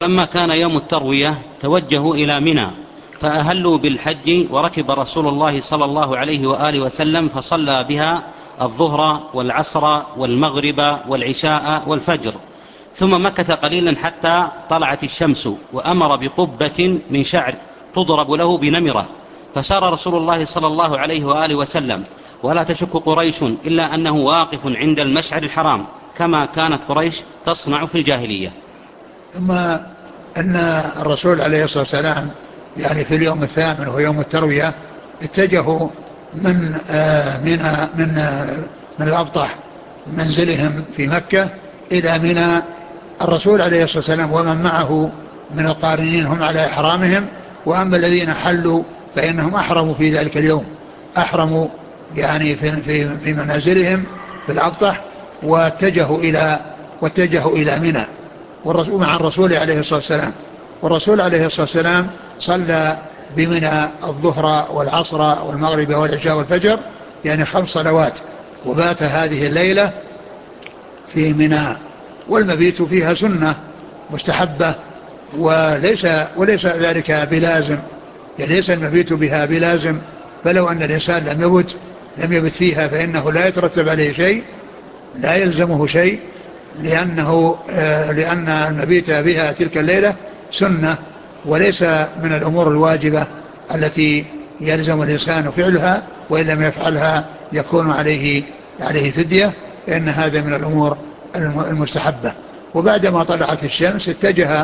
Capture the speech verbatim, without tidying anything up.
لما كان يوم التروية توجهوا إلى منى فأهلوا بالحج، وركب رسول الله صلى الله عليه وآله وسلم فصلى بها الظهر والعصر والمغرب والعشاء والفجر، ثم مكث قليلا حتى طلعت الشمس، وأمر بقبة من شعر تضرب له بنمرة، فسار رسول الله صلى الله عليه وآله وسلم، ولا تشك قريش إلا أنه واقف عند المشعر الحرام كما كانت قريش تصنع في الجاهلية. ثم أن الرسول عليه الصلاة والسلام يعني في اليوم الثامن وهو يوم التروية اتجهوا من آه من آه من آه من الأبطح منزلهم في مكة إلى منى. الرسول عليه الصلاة والسلام ومن معه من القارنين هم على إحرامهم، وأما الذين حلوا فإنهم أحرموا في ذلك اليوم، أحرموا يعني في, في, في منازلهم في الأبطح، واتجهوا إلى واتجهوا إلى منى والرسول مع الرسول عليه الصلاة والسلام. والرسول عليه الصلاة والسلام صلى بمنى الظهر والعصر والمغرب والعشاء والفجر، يعني خمس صلوات، وبات هذه الليلة في منى. والمبيت فيها سنة مستحبة، وليس, وليس ذلك بلازم، يعني ليس المبيت بها بلازم. فلو أن الإنسان لم يبت لم يبت فيها فإنه لا يترتب عليه شيء، لا يلزمه شيء، لأنه آه لأن المبيت بها تلك الليلة سنة، وليس من الأمور الواجبة التي يلزم الإنسان فعلها، وإن لم يفعلها يكون عليه عليه فدية، لأن هذا من الأمور المستحبة. وبعدما طلعت الشمس اتجه